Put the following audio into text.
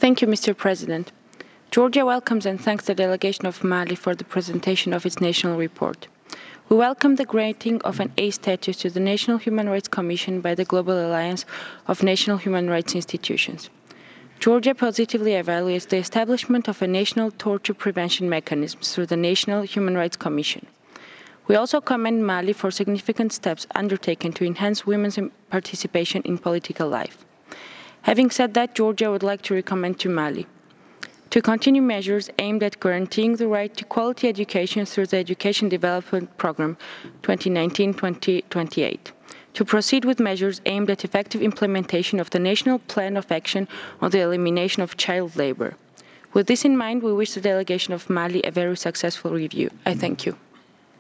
Thank you, Mr. President. Georgia welcomes and thanks the delegation of Mali for the presentation of its national report. We welcome the granting of an A status to the National Human Rights Commission by the Global Alliance of National Human Rights Institutions. Georgia positively evaluates the establishment of a national torture prevention mechanism through the National Human Rights Commission. We also commend Mali for significant steps undertaken to enhance women's participation in political life. Having said that, Georgia would like to recommend to Mali to continue measures aimed at guaranteeing the right to quality education through the Education Development Programme 2019-2028, to proceed with measures aimed at effective implementation of the National Plan of Action on the Elimination of Child Labour. With this in mind, we wish the delegation of Mali a very successful review. I thank you.